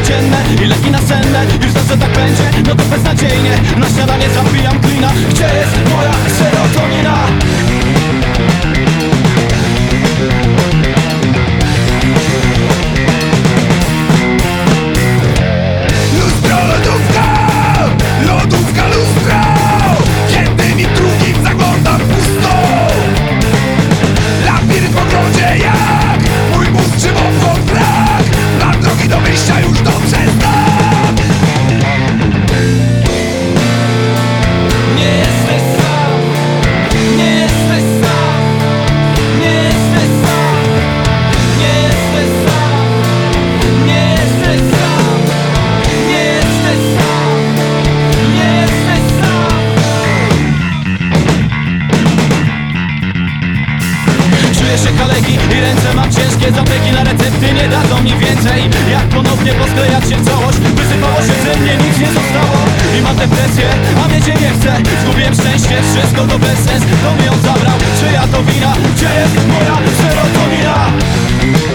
codzienne i leki nasenne. Już zawsze tak będzie, no to beznadziejnie. Na śniadanie zapijam klina. Gdzie jest moja serotonina? Lustro, lodówka! Lodówka, lustro! Jednym i drugim zaglądam w pusto. Labirynt w ogrodzie jak mój mózg trzymał brak. Plan drogi do wyjścia już dobrze znam. Nie jesteś sam, nie jesteś sam, nie jesteś sam, nie jesteś sam, nie jesteś sam, nie jesteś sam, nie jesteś sam. Czuję się kaleki i ręce mam ciężkie. Zabiegi na recepty nie dadzą mi więcej. Jak ponownie posklejać się w całość? Wysypało się ze mnie, nic nie zostało. I mam depresję, a mnie cię nie chcę. Zgubiłem szczęście, wszystko to bez sens. Kto mi ją zabrał? Czyja to wina? Gdzie jest moja serotonina?